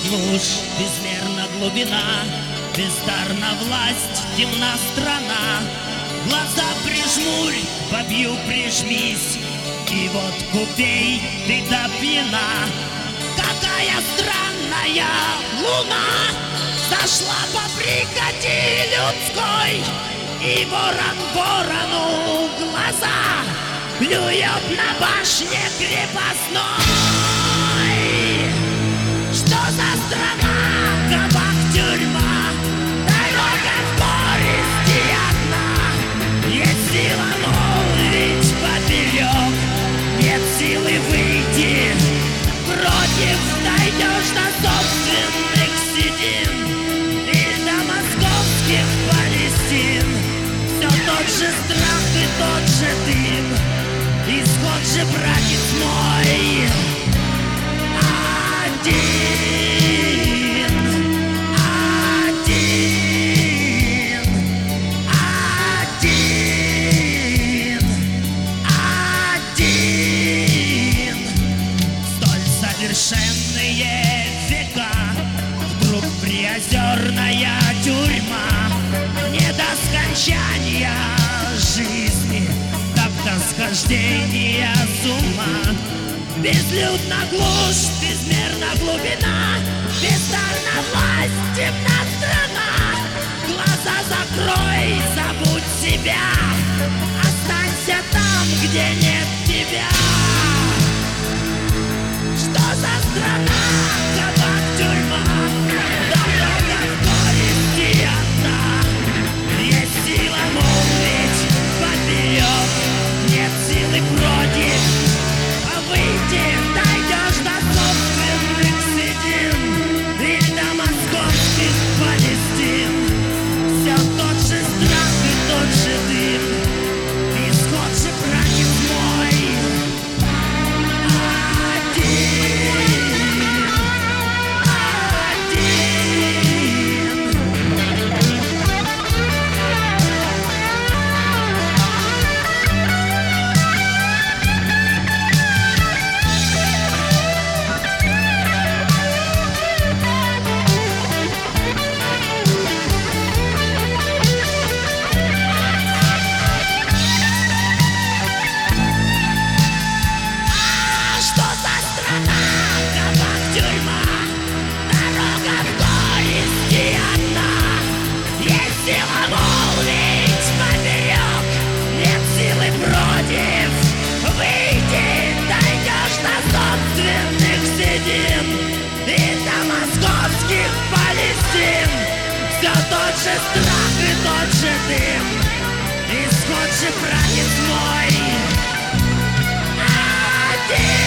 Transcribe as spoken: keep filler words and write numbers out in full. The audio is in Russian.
глушь, безмерна глубина, бездарна власть, темна страна. Глаза прижмурь, побью, прижмись, и водку пей, ты до пьяна. Какая странная луна зашла по прихоти людской, и ворон ворону глаза плюет на башне крепостной. Что за страна, кабак, тюрьма, дорога в горести одна. Есть сила молвить поперек, нет силы выйти против. Дойдешь до собственных седин или до московских Палестин. Все тот же страх и тот же дым, исход же, братец мой, один, один, один, один. Столь совершенные века, вдруг приозерная тюрьма, не до скончания жизни, так до схождения с ума. Безлюдна глушь, безмерна глубина, бездарна власть, темна страна. Глаза закрой, забудь себя, останься там, где нет тебя. Что за страна, кабак, тюрьма, дорога в горести одна. Есть сила молвить поперек, нет силы против. Выйти, дойдешь до собственных седин или до московских Палестин. Все тот же страх и тот же дым, исход же, братец мой, один, все тот же страх и тот же дым, исход же, братец мой, один.